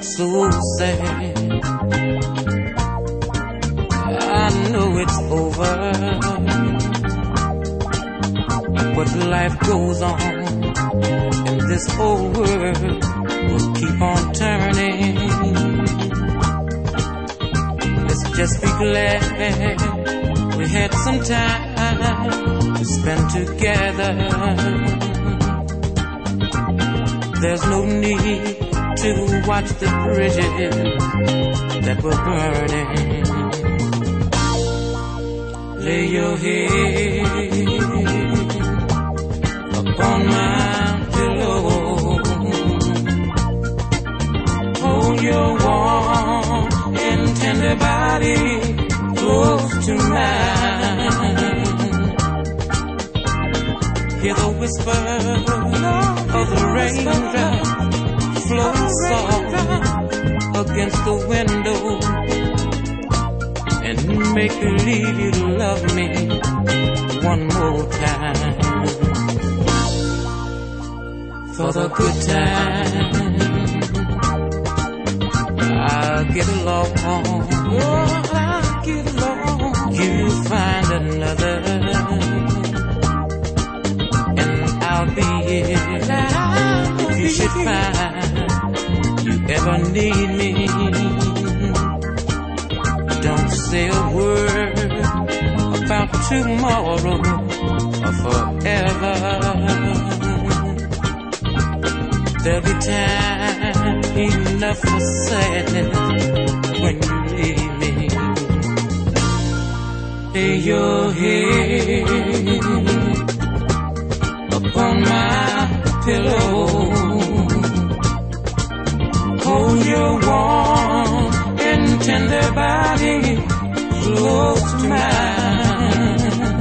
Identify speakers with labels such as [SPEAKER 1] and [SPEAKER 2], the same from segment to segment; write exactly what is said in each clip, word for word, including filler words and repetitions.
[SPEAKER 1] so sad. I know it's over, but life goes on, and this whole world will keep on turning. Let's just be glad we had some time to spend together. There's no need to watch the bridges that were burning. Lay your head upon my pillow, hold your warm and tender body close to mine. Hear the whisper of the raindrops flowing soft against the window, and make believe you love me one more time. For the good time I'll get along, oh, I'll get along. You find another, and I'll be here if you should find you ever need me. Don't say a word about tomorrow or forever. There'll be time enough for sadness when you leave me. Lay your head upon my pillow, hold your warm and tender body close to mine.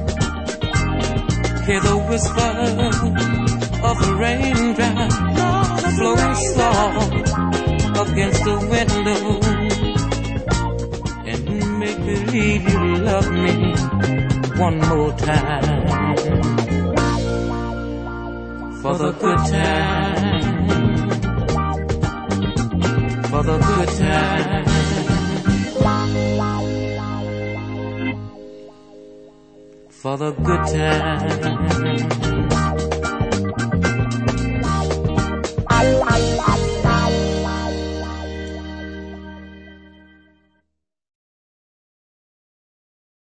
[SPEAKER 1] Hear the whisper of the raindrop flowing soft against the window, and make believe you love me one more time. For the good time, for the good time, for the good time.